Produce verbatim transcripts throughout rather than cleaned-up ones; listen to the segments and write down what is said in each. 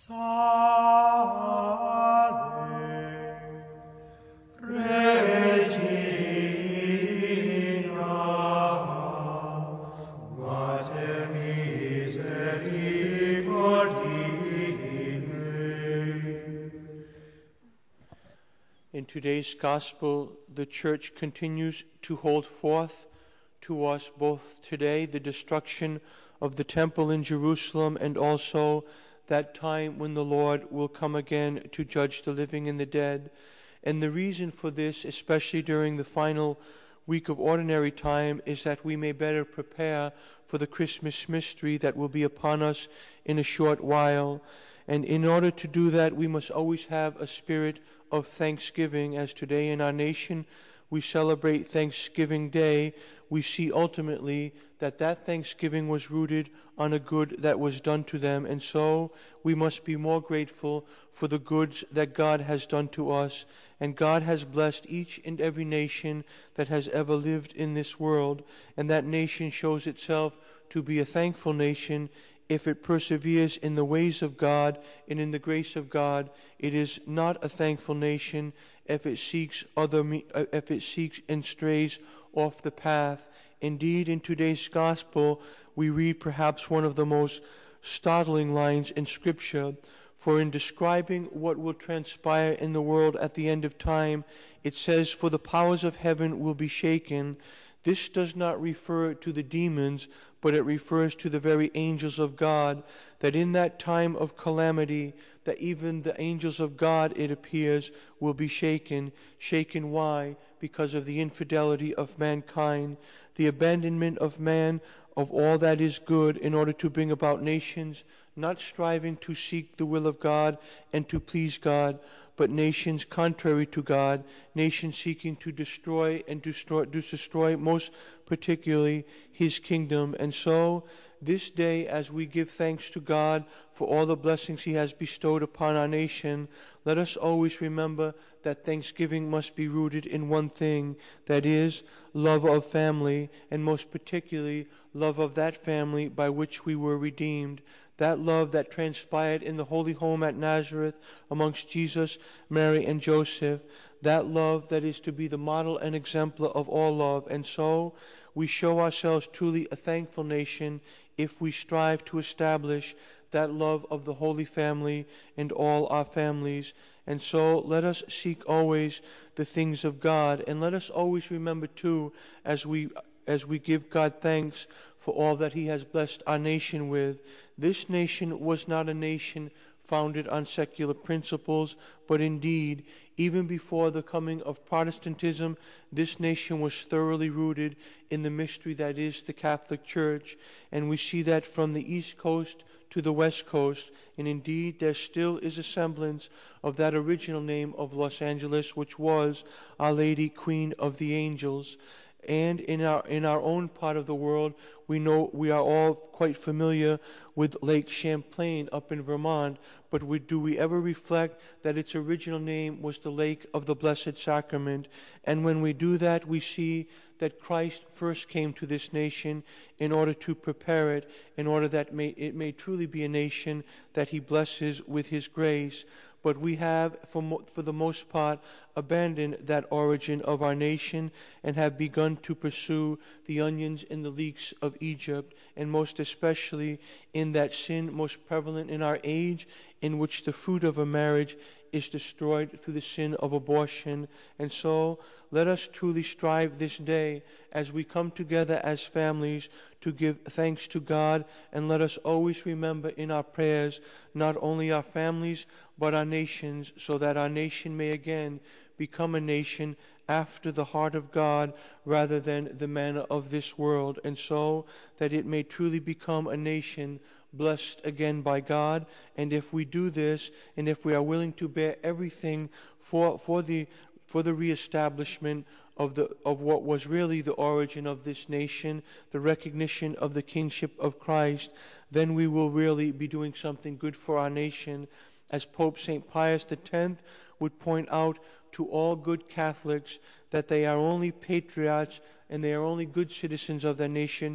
In today's gospel, the church continues to hold forth to us both today the destruction of the temple in Jerusalem and also that time when the Lord will come again to judge the living and the dead. And the reason for this, especially during the final week of ordinary time, is that we may better prepare for the Christmas mystery that will be upon us in a short while. And in order to do that, we must always have a spirit of thanksgiving. As today in our nation we celebrate Thanksgiving Day, we see ultimately that that thanksgiving was rooted on a good that was done to them. And so we must be more grateful for the goods that God has done to us. And God has blessed each and every nation that has ever lived in this world. And that nation shows itself to be a thankful nation if it perseveres in the ways of God and in the grace of God. It is not a thankful nation if it seeks other if it seeks and strays off the path. Indeed, in today's gospel, we read perhaps one of the most startling lines in Scripture. For in describing what will transpire in the world at the end of time, it says, "For the powers of heaven will be shaken." This does not refer to the demons, but it refers to the very angels of God, that in that time of calamity, that even the angels of God, it appears, will be shaken. Shaken why? Because of the infidelity of mankind, the abandonment of man of all that is good in order to bring about nations, not striving to seek the will of God and to please God, but nations contrary to God, nations seeking to destroy and destroy, to destroy most particularly his kingdom. And so this day, as we give thanks to God for all the blessings he has bestowed upon our nation, let us always remember that thanksgiving must be rooted in one thing, that is, love of family, and most particularly love of that family by which we were redeemed. That love that transpired in the holy home at Nazareth amongst Jesus, Mary, and Joseph. That love that is to be the model and exemplar of all love. And so we show ourselves truly a thankful nation if we strive to establish that love of the Holy Family and all our families. And so let us seek always the things of God. And let us always remember too, as we as we give God thanks for all that he has blessed our nation with. This nation was not a nation founded on secular principles, but indeed, even before the coming of Protestantism, this nation was thoroughly rooted in the mystery that is the Catholic Church. And we see that from the East Coast to the West Coast. And indeed, there still is a semblance of that original name of Los Angeles, which was Our Lady, Queen of the Angels. And in our in our own part of the world, we know we are all quite familiar with Lake Champlain up in Vermont, but we, do we ever reflect that its original name was the Lake of the Blessed Sacrament? And when we do that, we see that Christ first came to this nation in order to prepare it, in order that may, it may truly be a nation that he blesses with his grace. But we have, for, mo- for the most part, abandoned that origin of our nation and have begun to pursue the onions and the leeks of Egypt, and most especially in that sin most prevalent in our age, in which the fruit of a marriage is destroyed through the sin of abortion. And so let us truly strive this day as we come together as families to give thanks to God, and let us always remember in our prayers not only our families but our nations, so that our nation may again become a nation after the heart of God rather than the manner of this world, and so that it may truly become a nation blessed again by God. And if we do this, and if we are willing to bear everything for for the for the reestablishment of the of what was really the origin of this nation, the recognition of the kingship of Christ, then we will really be doing something good for our nation. As Pope Saint Pius the tenth would point out to all good Catholics, that they are only patriots and they are only good citizens of their nation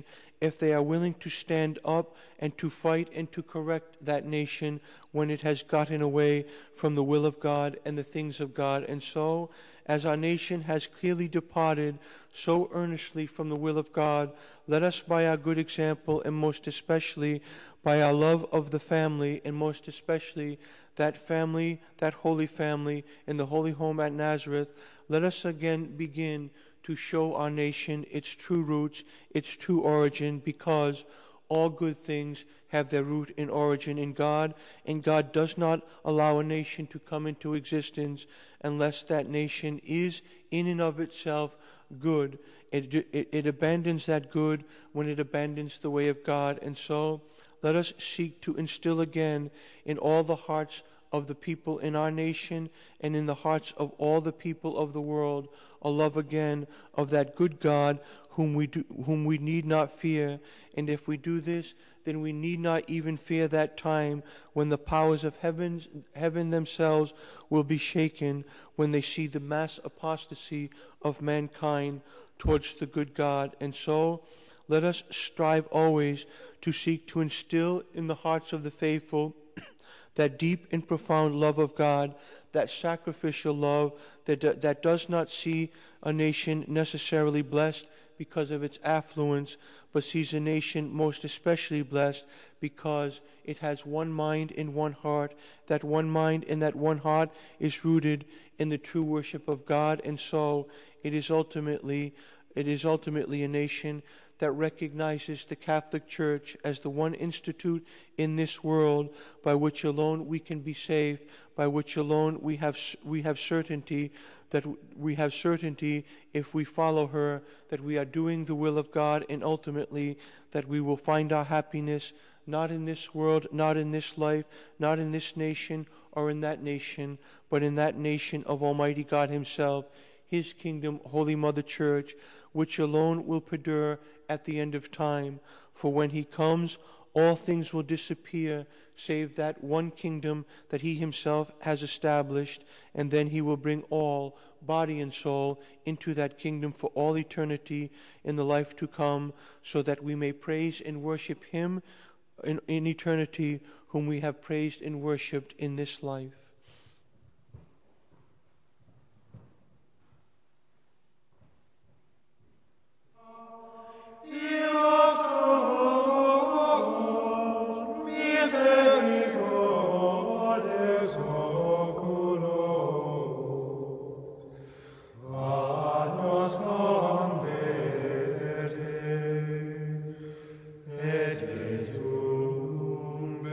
if they are willing to stand up and to fight and to correct that nation when it has gotten away from the will of God and the things of God. And so, as our nation has clearly departed so earnestly from the will of God, let us by our good example, and most especially by our love of the family, and most especially that family, that holy family in the holy home at Nazareth, let us again begin to show our nation its true roots, its true origin, because all good things have their root and origin in God, and God does not allow a nation to come into existence unless that nation is in and of itself good. It, it, it abandons that good when it abandons the way of God. And so let us seek to instill again in all the hearts of the people in our nation and in the hearts of all the people of the world a love again of that good God whom we do, whom we need not fear. And if we do this, then we need not even fear that time when the powers of heavens, heaven themselves will be shaken when they see the mass apostasy of mankind towards the good God. And so let us strive always to seek to instill in the hearts of the faithful that deep and profound love of God, that sacrificial love that, that does not see a nation necessarily blessed because of its affluence, but sees a nation most especially blessed because it has one mind and one heart. That one mind and that one heart is rooted in the true worship of God, and so it is ultimately it is ultimately a nation that recognizes the Catholic Church as the one institute in this world by which alone we can be saved, by which alone we have we have certainty that we have certainty if we follow her, that we are doing the will of God, and ultimately that we will find our happiness not in this world, not in this life, not in this nation or in that nation, but in that nation of Almighty God Himself, His kingdom, Holy Mother Church, which alone will perdure at the end of time. For when He comes, all things will disappear, save that one kingdom that He Himself has established, and then He will bring all, body and soul, into that kingdom for all eternity in the life to come, so that we may praise and worship Him in, in eternity, whom we have praised and worshipped in this life.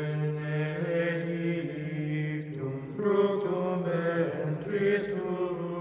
Fructum ventris tuum.